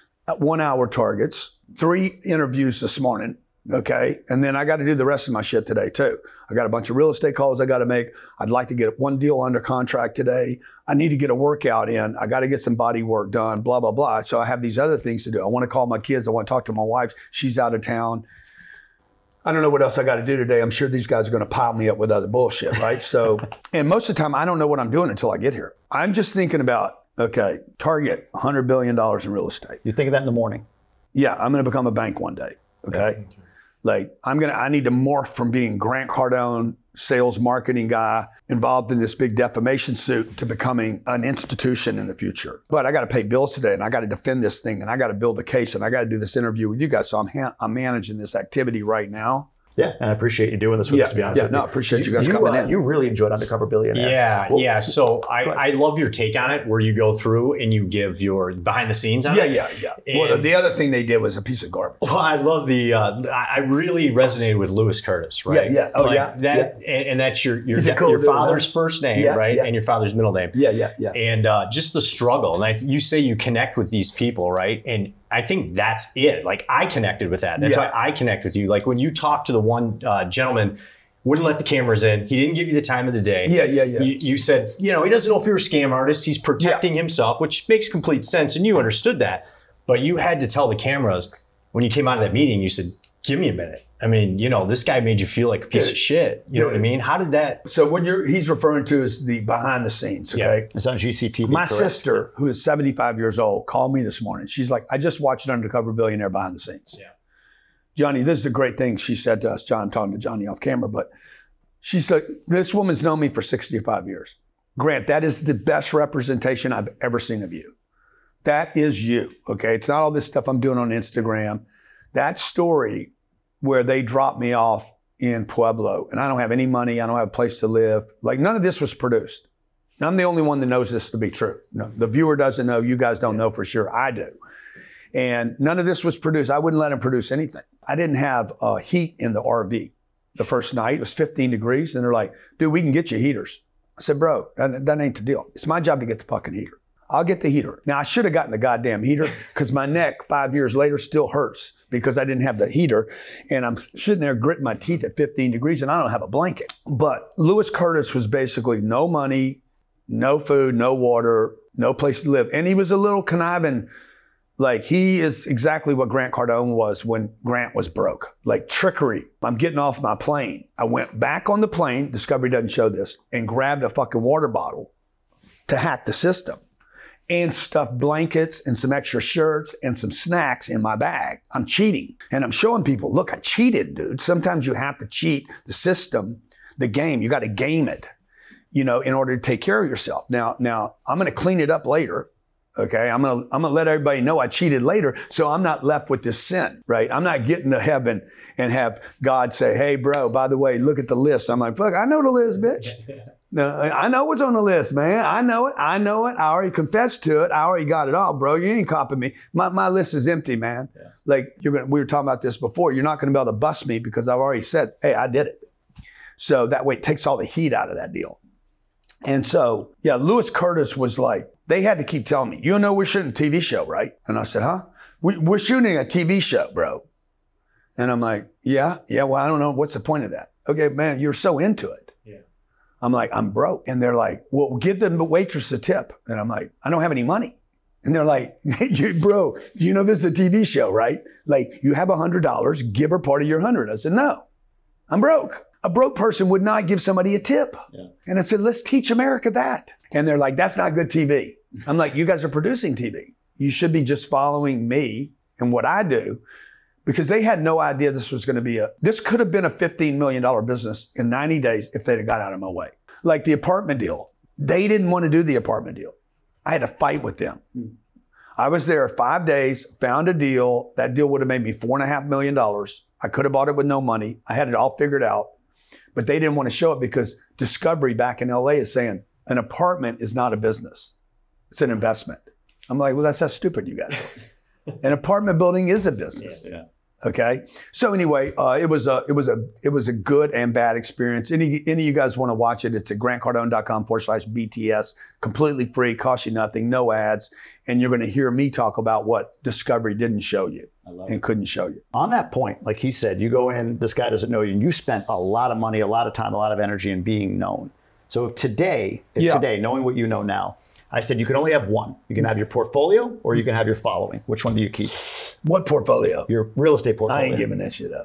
1 hour targets, 3 interviews this morning, okay? And then I got to do the rest of my shit today too. I got a bunch of real estate calls I got to make. I'd like to get 1 deal under contract today. I need to get a workout in. I got to get some body work done, blah, blah, blah. So I have these other things to do. I want to call my kids. I want to talk to my wife. She's out of town. I don't know what else I got to do today. I'm sure these guys are going to pile me up with other bullshit, right? So, and most of the time, I don't know what I'm doing until I get here. I'm just thinking about, okay, target $100 billion in real estate. You think of that in the morning? Yeah, I'm going to become a bank one day, okay? Yeah. Like, I need to morph from being Grant Cardone, sales marketing guy involved in this big defamation suit to becoming an institution in the future. But I got to pay bills today, and I got to defend this thing, and I got to build a case, and I got to do this interview with you guys. So I'm managing this activity right now. Yeah, and I appreciate you doing this with us, to be honest with you. No, I appreciate you guys coming in. You really enjoyed Undercover Billionaire. Yeah. So I love your take on it, where you go through and you give your behind the scenes on it. Yeah. Well, the other thing they did was a piece of garbage. Well, I love I really resonated with Lewis Curtis, right? Yeah. Oh, like that, and that's your father's first name, right? And your father's middle name. Yeah. And just the struggle. And you say you connect with these people, right? And I think that's it. Like, I connected with that. That's why I connect with you. Like, when you talk to the one gentleman, wouldn't let the cameras in. He didn't give you the time of the day. Yeah. You said, he doesn't know if you're a scam artist. He's protecting himself, which makes complete sense. And you understood that. But you had to tell the cameras, when you came out of that meeting, you said, give me a minute. I mean, this guy made you feel like a piece of shit. You know what I mean? How did that? So what he's referring to is the behind the scenes, okay? Yeah. It's on GCTV. My sister, who is 75 years old, called me this morning. She's like, I just watched Undercover Billionaire behind the scenes. Yeah. Johnny, this is a great thing she said to us. John, I'm talking to Johnny off camera, but she said, this woman's known me for 65 years. Grant, that is the best representation I've ever seen of you. That is you, okay? It's not all this stuff I'm doing on Instagram. That story where they dropped me off in Pueblo and I don't have any money, I don't have a place to live. Like, none of this was produced. And I'm the only one that knows this to be true. No, the viewer doesn't know, you guys don't know for sure, I do. And none of this was produced. I wouldn't let him produce anything. I didn't have heat in the RV. The first night, it was 15 degrees, and they're like, dude, we can get you heaters. I said, bro, that ain't the deal. It's my job to get the fucking heater. I'll get the heater. Now, I should have gotten the goddamn heater because my neck 5 years later still hurts because I didn't have the heater. And I'm sitting there gritting my teeth at 15 degrees and I don't have a blanket. But Lewis Curtis was basically no money, no food, no water, no place to live. And he was a little conniving. Like, he is exactly what Grant Cardone was when Grant was broke. Like, trickery. I'm getting off my plane. I went back on the plane, Discovery doesn't show this, and grabbed a fucking water bottle to hack the system. And stuffed blankets and some extra shirts and some snacks in my bag. I'm cheating. And I'm showing people, look, I cheated, dude. Sometimes you have to cheat the system, the game. You got to game it. in order to take care of yourself. Now I'm going to clean it up later. Okay. I'm going to let everybody know I cheated later. So I'm not left with this sin, right? I'm not getting to heaven and have God say, hey, bro, by the way, look at the list. I'm like, fuck, I know the list, bitch. No, I know what's on the list, man. I know it. I already confessed to it. I already got it all, bro. You ain't copying me. My list is empty, man. Yeah. Like we were talking about this before. You're not going to be able to bust me because I've already said, hey, I did it. So that way it takes all the heat out of that deal. And so, yeah, Lewis Curtis was like, they had to keep telling me, you know, we're shooting a TV show, right? And I said, huh? We're shooting a TV show, bro. And I'm like, yeah, well, I don't know. What's the point of that? Okay, man, you're so into it. Yeah. I'm like, I'm broke. And they're like, well, give the waitress a tip. And I'm like, I don't have any money. And they're like, bro, you know this is a TV show, right? Like, you have $100, give her part of your 100. I said, no, I'm broke. A broke person would not give somebody a tip. Yeah. And I said, let's teach America that. And they're like, that's not good TV. I'm like, you guys are producing TV. You should be just following me and what I do, because they had no idea this was going to be this could have been a $15 million business in 90 days if they'd have got out of my way. Like the apartment deal. They didn't want to do the apartment deal. I had to fight with them. I was there 5 days, found a deal. That deal would have made me $4.5 million. I could have bought it with no money. I had it all figured out, but they didn't want to show it because Discovery back in LA is saying an apartment is not a business. It's an investment. I'm like, well, that's how stupid you guys are. An apartment building is a business. Yeah. Okay. So anyway, it was a good and bad experience. Any of you guys want to watch it? It's at grantcardone.com/BTS, completely free, costs you nothing, no ads. And you're going to hear me talk about what Discovery didn't show you and couldn't show you. On that point, like he said, you go in, this guy doesn't know you, and you spent a lot of money, a lot of time, a lot of energy in being known. So if today, knowing what you know now, I said you can only have one. You can have your portfolio or you can have your following. Which one do you keep? What portfolio? Your real estate portfolio. I ain't giving that shit up.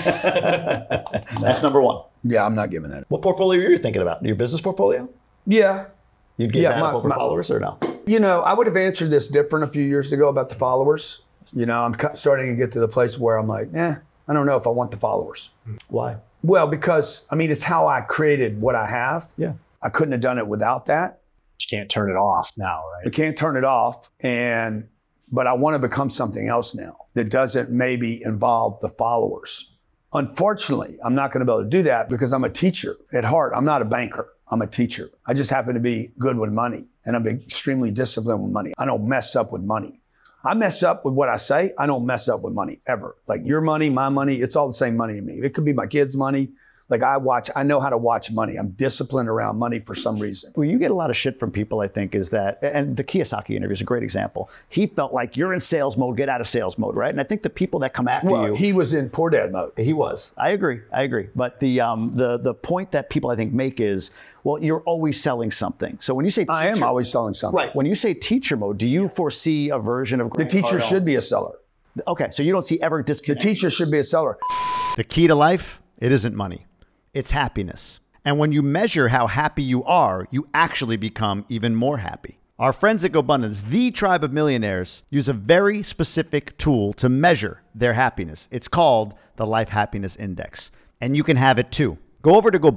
That's number one. Yeah, I'm not giving that up. What portfolio are you thinking about? Your business portfolio? Yeah. You'd give that up over followers or no? You know, I would have answered this different a few years ago about the followers. You know, I'm starting to get to the place where I'm like, I don't know if I want the followers. Why? Well, because, I mean, it's how I created what I have. Yeah. I couldn't have done it without that. You can't turn it off now, right? You can't turn it off. But I want to become something else now that doesn't maybe involve the followers. Unfortunately, I'm not going to be able to do that because I'm a teacher at heart. I'm not a banker. I'm a teacher. I just happen to be good with money, and I'm extremely disciplined with money. I don't mess up with money. I mess up with what I say. I don't mess up with money ever. Like your money, my money, it's all the same money to me. It could be my kids' money. Like I know how to watch money. I'm disciplined around money for some reason. Well, you get a lot of shit from people, I think, is that, and the Kiyosaki interview is a great example. He felt like you're in sales mode, get out of sales mode, right? And I think the people that come after you. He was in poor dad mode. He was. I agree. But the point that people I think make is, well, you're always selling something. So when you say teacher, I am always selling something. Right. When you say teacher mode, do you foresee a version of Grant The teacher Cardone? should be a seller. Okay, so you don't see ever disconnect. The teacher should be a seller. The key to life, it isn't money. It's happiness. And when you measure how happy you are, you actually become even more happy. Our friends at GoBundance, the tribe of millionaires, use a very specific tool to measure their happiness. It's called the Life Happiness Index. And you can have it too. Go over to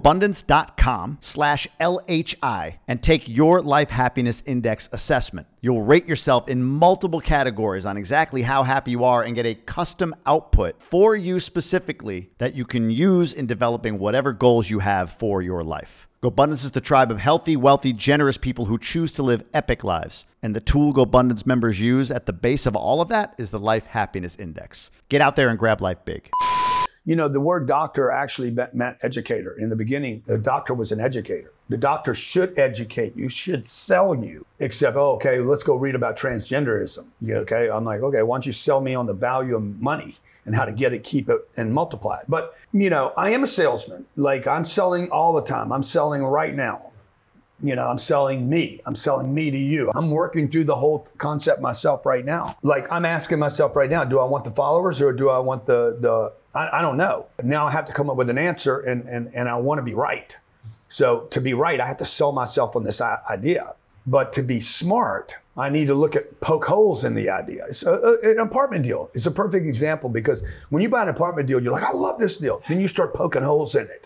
GoBundance.com/LHI and take your Life Happiness Index assessment. You'll rate yourself in multiple categories on exactly how happy you are and get a custom output for you specifically that you can use in developing whatever goals you have for your life. GoBundance is the tribe of healthy, wealthy, generous people who choose to live epic lives. And the tool GoBundance members use at the base of all of that is the Life Happiness Index. Get out there and grab life big. You know, the word doctor actually meant educator. In the beginning, the doctor was an educator. The doctor should educate you, should sell you, except, let's go read about transgenderism. Okay, I'm like, okay, why don't you sell me on the value of money and how to get it, keep it, and multiply it? But, you know, I am a salesman. Like, I'm selling all the time. I'm selling right now. You know, I'm selling me. I'm selling me to you. I'm working through the whole concept myself right now. Like, I'm asking myself right now, do I want the followers or do I want I don't know. Now I have to come up with an answer and I want to be right. So to be right, I have to sell myself on this idea. But to be smart, I need to poke holes in the idea. It's an apartment deal is a perfect example because when you buy an apartment deal, you're like, I love this deal. Then you start poking holes in it.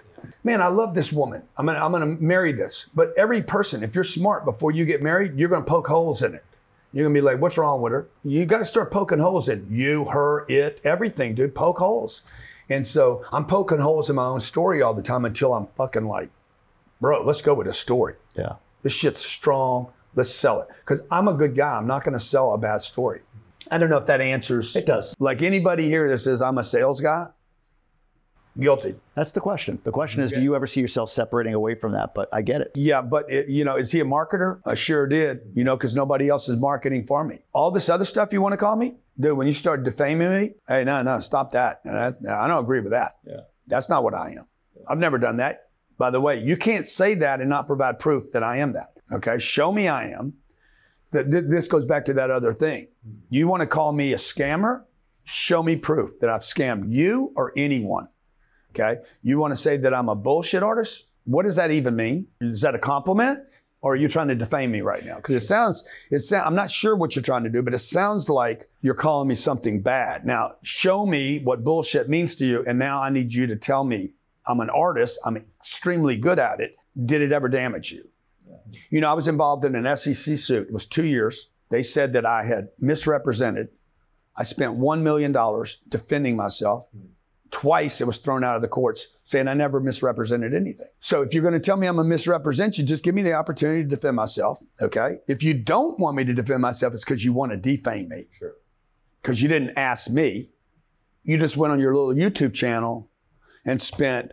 man, I love this woman. I'm gonna marry this. But every person, if you're smart, before you get married, you're gonna poke holes in it. You're gonna be like, what's wrong with her? You gotta start poking holes in you, her, it, everything, dude. Poke holes. And so I'm poking holes in my own story all the time until I'm fucking like, bro, let's go with a story. Yeah. This shit's strong. Let's sell it. Because I'm a good guy. I'm not gonna sell a bad story. I don't know if that answers. It does. Like anybody here that says I'm a sales guy, guilty. That's the question. The question is, do you ever see yourself separating away from that? But I get it. Yeah, but is he a marketer? I sure did, because nobody else is marketing for me. All this other stuff you want to call me? Dude, when you start defaming me, hey, no, stop that. I don't agree with that. Yeah. That's not what I am. I've never done that. By the way, you can't say that and not provide proof that I am that. Okay, show me I am. This goes back to that other thing. You want to call me a scammer? Show me proof that I've scammed you or anyone. Okay. You want to say that I'm a bullshit artist? What does that even mean? Is that a compliment? Or are you trying to defame me right now? Because I'm not sure what you're trying to do, but it sounds like you're calling me something bad. Now, show me what bullshit means to you. And now I need you to tell me I'm an artist. I'm extremely good at it. Did it ever damage you? I was involved in an SEC suit. It was 2 years. They said that I had misrepresented. I spent $1 million defending myself. Twice it was thrown out of the courts saying I never misrepresented anything. So if you're going to tell me I'm going to misrepresent you, just give me the opportunity to defend myself, okay? If you don't want me to defend myself, it's because you want to defame me. Sure. Because you didn't ask me. You just went on your little YouTube channel and spent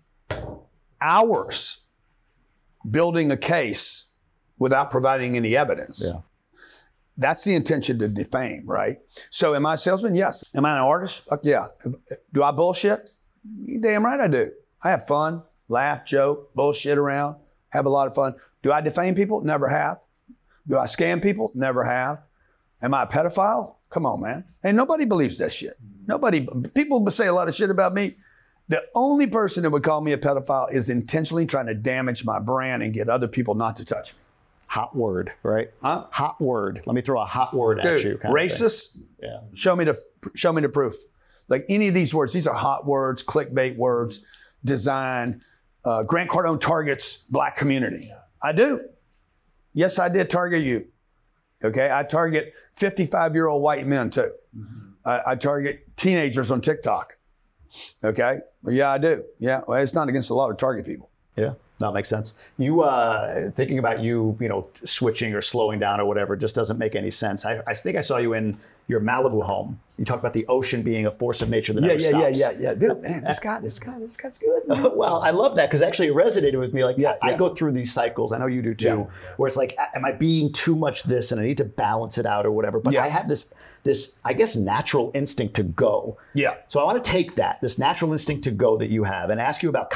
hours building a case without providing any evidence. Yeah. That's the intention to defame, right? So am I a salesman? Yes. Am I an artist? Fuck yeah. Do I bullshit? You damn right I do. I have fun, laugh, joke, bullshit around, have a lot of fun. Do I defame people? Never have. Do I scam people? Never have. Am I a pedophile? Come on, man. And nobody believes that shit. People say a lot of shit about me. The only person that would call me a pedophile is intentionally trying to damage my brand and get other people not to touch me. Hot word, right? Huh? Hot word. Let me throw a hot word at you. Racist? Yeah. Show me the proof. Like any of these words, these are hot words, clickbait words, design. Grant Cardone targets black community. I do. Yes, I did target you. Okay, I target 55-year-old white men too. I target teenagers on TikTok. Okay, well, yeah, I do. Yeah, well, it's not against the law to target people. Yeah. No, it makes sense. You thinking about you switching or slowing down or whatever just doesn't make any sense. I think I saw you in your Malibu home. You talked about the ocean being a force of nature that never stops. Yeah. Dude, man, this guy's good. Man. Well, I love that because actually it resonated with me. Like, I go through these cycles. I know you do too, where it's like, am I being too much this and I need to balance it out or whatever? But I have this, I guess, natural instinct to go. Yeah. So I want to take this natural instinct to go that you have and ask you about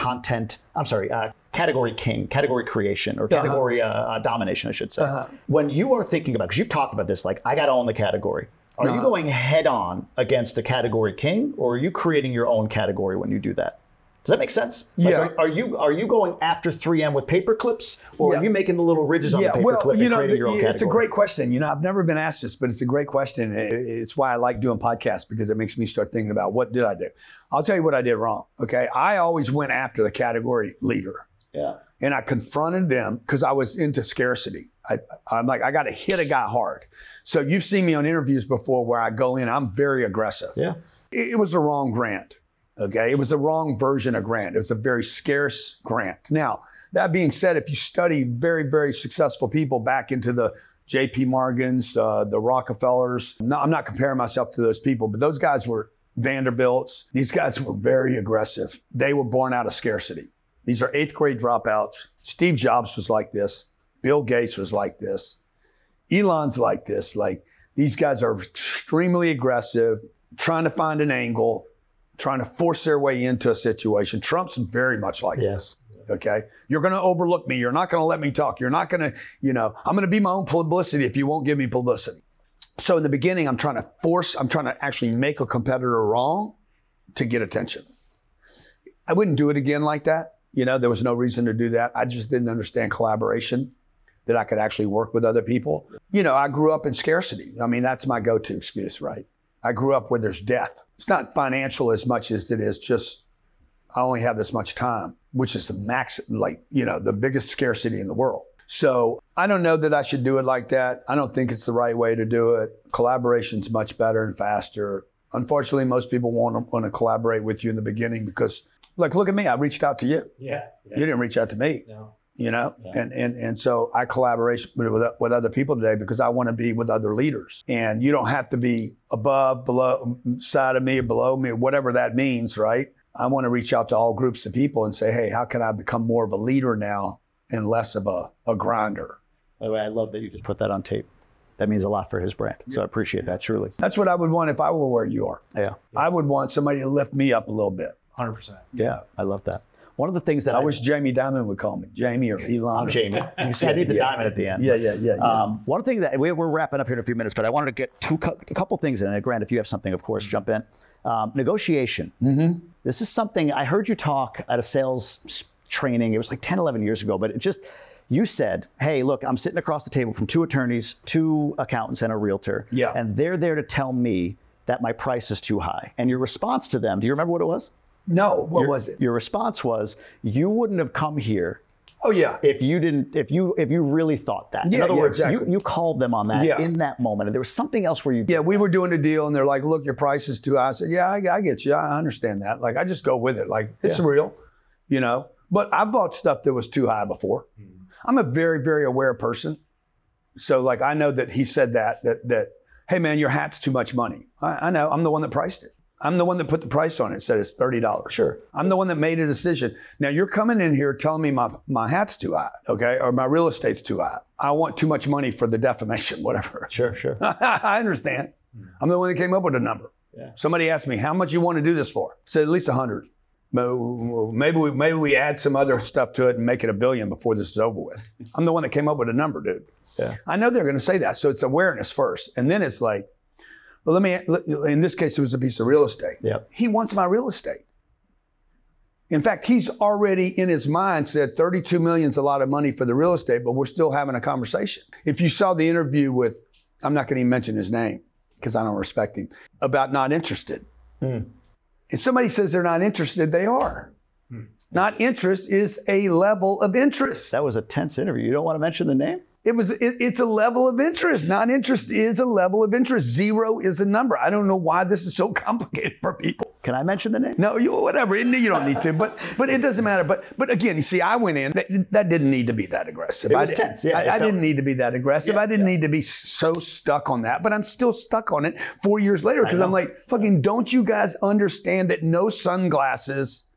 category creation or category domination, I should say. When you are thinking about, because you've talked about this, like, I got to own the category. Are you going head on against the category king, or are you creating your own category when you do that? Does that make sense? Yeah. Like, are you going after 3M with paper clips, or are you making the little ridges on the paper clip and creating your own category? It's a great question. I've never been asked this, but it's a great question. It's why I like doing podcasts, because it makes me start thinking about what did I do? I'll tell you what I did wrong. Okay. I always went after the category leader. Yeah. And I confronted them because I was into scarcity. I'm like, I got to hit a guy hard. So you've seen me on interviews before where I go in, I'm very aggressive. Yeah. It was the wrong grant. Okay. It was the wrong version of grant. It was a very scarce grant. Now, that being said, if you study very, very successful people back into the JP Morgans, the Rockefellers, I'm not comparing myself to those people, but those guys were Vanderbilts. These guys were very aggressive. They were born out of scarcity. These are 8th grade dropouts. Steve Jobs was like this. Bill Gates was like this. Elon's like this. Like, these guys are extremely aggressive, trying to find an angle, trying to force their way into a situation. Trump's very much like this. Okay. You're going to overlook me. You're not going to let me talk. You're not going to, I'm going to be my own publicity if you won't give me publicity. So in the beginning, I'm trying to actually make a competitor wrong to get attention. I wouldn't do it again like that. There was no reason to do that. I just didn't understand collaboration, that I could actually work with other people. I grew up in scarcity. I mean, that's my go-to excuse, right? I grew up where there's death. It's not financial as much as it is just, I only have this much time. which is the max, like, the biggest scarcity in the world. So I don't know that I should do it like that. I don't think it's the right way to do it. Collaboration's much better and faster. Unfortunately, most people won't want to collaborate with you in the beginning because, like, look at me. I reached out to you. Yeah. You didn't reach out to me. No. Yeah. And so I collaborate with other people today because I want to be with other leaders. And you don't have to be above, below, side of me, or below me, whatever that means, right? I want to reach out to all groups of people and say, hey, how can I become more of a leader now and less of a grinder? By the way, I love that you just put that on tape. That means a lot for his brand. So I appreciate that, truly. That's what I would want if I were where you are. Yeah. I would want somebody to lift me up a little bit. 100%. Yeah, I love that. One of the things that I wish Jamie Dimon would call me. Jamie or Elon. I'm Jamie. You said the diamond at the end. Yeah. One thing that we're wrapping up here in a few minutes, but I wanted to get a couple things in. And Grant, if you have something, of course, jump in. Negotiation. Mm-hmm. This is something I heard you talk at a sales training. It was like 10, 11 years ago, but you said, hey, look, I'm sitting across the table from 2 attorneys, 2 accountants, and a realtor. Yeah. And they're there to tell me that my price is too high. And your response to them, do you remember what it was? No, what was it? Your response was, you wouldn't have come here. Oh yeah. If you really thought that. In other words, exactly. you called them on that in that moment. And there was something else where you we were doing a deal and they're like, look, your price is too high. I said, yeah, I get you. I understand that. Like, I just go with it. Like, it's real, But I bought stuff that was too high before. I'm a very, very aware person. So like, I know that he said that, hey man, your hat's too much money. I know, I'm the one that priced it. I'm the one that put the price on it, said it's $30. Sure. I'm the one that made a decision. Now you're coming in here telling me my hat's too high, okay? Or my real estate's too high. I want too much money for the defamation, whatever. Sure. I understand. I'm the one that came up with a number. Yeah. Somebody asked me, how much you want to do this for? I said, at least 100. Maybe we add some other stuff to it and make it $1 billion before this is over with. I'm the one that came up with a number, dude. Yeah. I know they're going to say that. So it's awareness first. And then it's like, well, in this case, it was a piece of real estate. Yep. He wants my real estate. In fact, he's already in his mind said 32 million is a lot of money for the real estate, but we're still having a conversation. If you saw the interview with, I'm not going to even mention his name because I don't respect him, about not interested. If somebody says they're not interested, they are. Not interest is a level of interest. That was a tense interview. You don't want to mention the name? It's a level of interest. Non-interest is a level of interest. 0 is a number. I don't know why this is so complicated for people. Can I mention the name? No, whatever. You don't need to, but it doesn't matter. But again, you see, I went in. That didn't need to be that aggressive. It was tense. Yeah, I didn't need to be that aggressive. I didn't need to be so stuck on that. But I'm still stuck on it 4 years later because I'm like, fucking, don't you guys understand that no sunglasses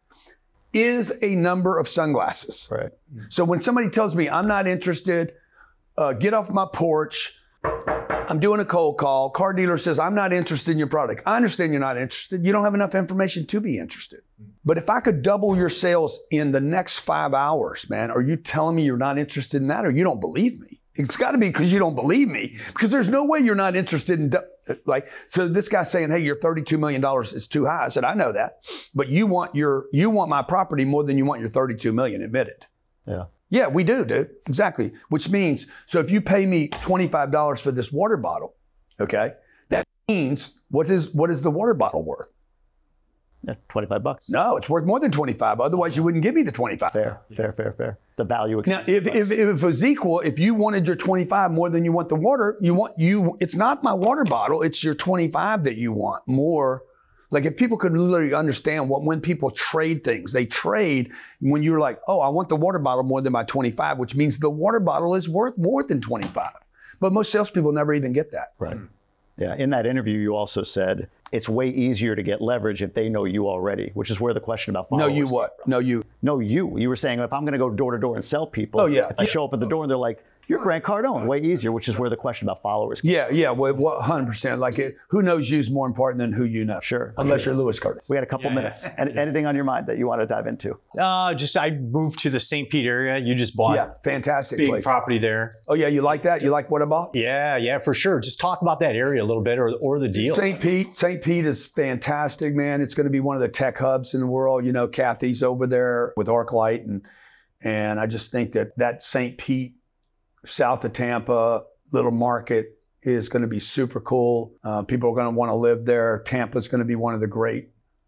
is a number of sunglasses? Right. So when somebody tells me I'm not interested, get off my porch, I'm doing a cold call, car dealer says, I'm not interested in your product. I understand you're not interested. You don't have enough information to be interested. But if I could double your sales in the next 5 hours, man, are you telling me you're not interested in that or you don't believe me? It's got to be because you don't believe me, because there's no way you're not interested in, so this guy's saying, hey, your $32 million is too high. I said, I know that, but you want my property more than you want your $32 million, admit it. Yeah. Yeah, we do, dude. Exactly. Which means, so if you pay me $25 for this water bottle, okay, that means what is the water bottle worth? Yeah, $25. No, it's worth more than 25. Otherwise, you wouldn't give me the 25. Fair. The value. Now, if it was equal, if you wanted your 25 more than you want the water, it's not my water bottle. It's your 25 that you want more. Like if people could literally understand when people trade things, they trade when you're like, oh, I want the water bottle more than my 25, which means the water bottle is worth more than 25. But most salespeople never even get that. Right. Yeah. In that interview, you also said it's way easier to get leverage if they know you already, which is where the question about followers. No, you what? No, you. No, you. You were saying if I'm going to go door to door and sell people, if I show up at the door and they're like, you're Grant Cardone, way easier, which is where the question about followers comes. Yeah, well, 100%. Like, who knows you is more important than who you know. Sure. Unless you're Lewis Curtis. We had a couple minutes. Anything on your mind that you want to dive into? I moved to the St. Pete area. You just bought. Yeah, fantastic big place. property there. Oh yeah, you like that? You like what I bought? Yeah, for sure. Just talk about that area a little bit, or the deal. St. Pete is fantastic, man. It's going to be one of the tech hubs in the world. You know, Kathy's over there with ArcLight, and I just think that St. Pete, south of Tampa, little market is going to be super cool. People are going to want to live there. Tampa's going to be one of the great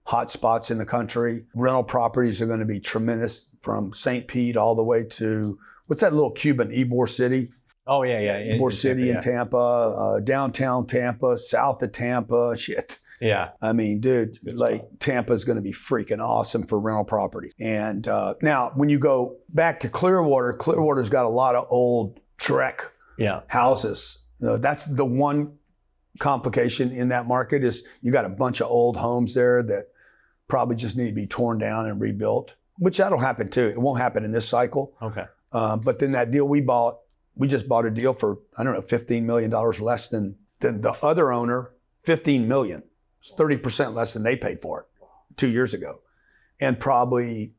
hot spots in the country. Rental properties are going to be tremendous from St. Pete all the way to, what's that little Cuban, Ybor City? Oh, yeah. Ybor City in Tampa, downtown Tampa, south of Tampa, shit. Yeah. I mean, dude, like Tampa's going to be freaking awesome for rental properties. And now when you go back to Clearwater's got a lot of old Trek houses. That's the one complication in that market is you got a bunch of old homes there that probably just need to be torn down and rebuilt, which that'll happen too. It won't happen in this cycle. Okay. But then that deal we just bought a deal for, I don't know, $15 million less than the other owner, $15 million. It's 30% less than they paid for it 2 years ago. And probably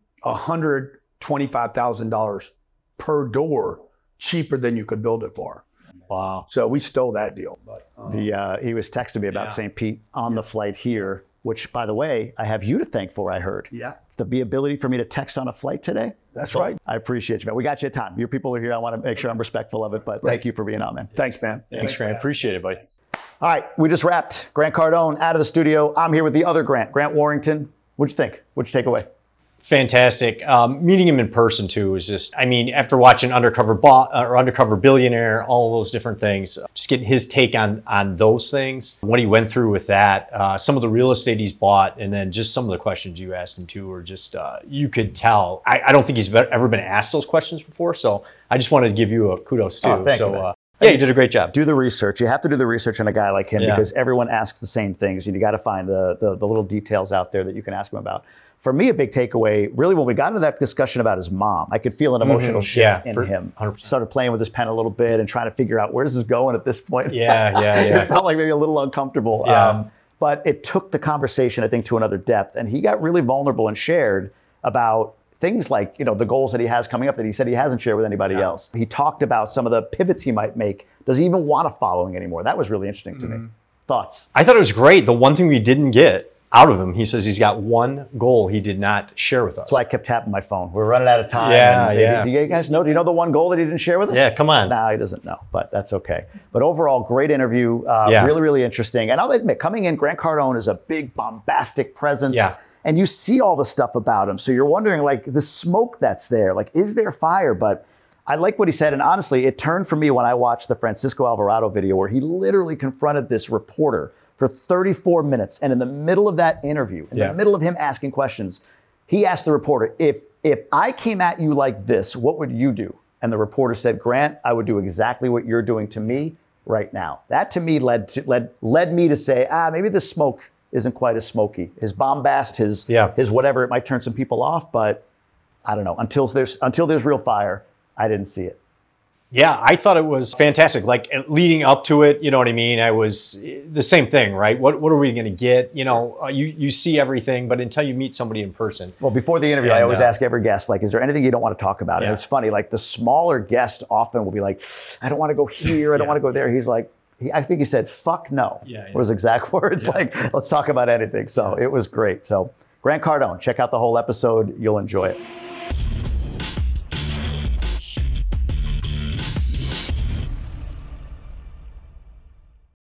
$125,000 per door cheaper than you could build it for. Wow. So we stole that deal. But, he was texting me about St. Pete on the flight here, which, by the way, I have you to thank for, I heard. Yeah. The ability for me to text on a flight today. That's right. I appreciate you, man. We got you a time. Your people are here. I want to make sure I'm respectful of it, but thank you for being on, man. Thanks, man. Thanks, Grant. Appreciate it, buddy. All right, we just wrapped. Grant Cardone out of the studio. I'm here with the other Grant, Grant Warrington. What'd you think? What'd you take away? Fantastic. Meeting him in person too was just, I mean, after watching Undercover Billionaire, all those different things, just getting his take on those things, what he went through with that, some of the real estate he's bought, and then just some of the questions you asked him too were just, you could tell. I don't think he's ever been asked those questions before, so I just wanted to give you a kudos too. Thank you, man. Yeah, you did a great job. Do the research. You have to do the research on a guy like him because everyone asks the same things, and you got to find the little details out there that you can ask him about. For me, a big takeaway, really, when we got into that discussion about his mom, I could feel an emotional shift in him. 100%. Started playing with his pen a little bit and trying to figure out where's this going at this point. Yeah. It felt like maybe a little uncomfortable. Yeah. But it took the conversation, I think, to another depth, and he got really vulnerable and shared about things like, the goals that he has coming up that he said he hasn't shared with anybody else. He talked about some of the pivots he might make. Does he even want a following anymore? That was really interesting to me. Thoughts? I thought it was great. The one thing we didn't get out of him, he says he's got one goal he did not share with us. So I kept tapping my phone. We're running out of time. Do you guys know? Do you know the one goal that he didn't share with us? Yeah, come on. Nah, he doesn't know, but that's okay. But overall, great interview. Really, really interesting. And I'll admit, coming in, Grant Cardone is a big, bombastic presence. Yeah. And you see all the stuff about him. So you're wondering, like, the smoke that's there, like, is there fire? But I like what he said. And honestly, it turned for me when I watched the Francisco Alvarado video where he literally confronted this reporter for 34 minutes. And in the middle of that interview, in the middle of him asking questions, he asked the reporter, if I came at you like this, what would you do? And the reporter said, Grant, I would do exactly what you're doing to me right now. That to me led me to say, maybe the smoke isn't quite as smoky. His bombast, his whatever, it might turn some people off, but I don't know. Until there's real fire, I didn't see it. Yeah, I thought it was fantastic. Like leading up to it, you know what I mean? I was the same thing, right? What are we going to get? You see everything, but until you meet somebody in person. Well, before the interview, I always ask every guest, like, is there anything you don't want to talk about? And it's funny, like the smaller guest often will be like, I don't want to go here. I don't want to go there. He's like, I think he said, fuck no. Were his exact words. Like, let's talk about anything. So it was great. So Grant Cardone, check out the whole episode. You'll enjoy it.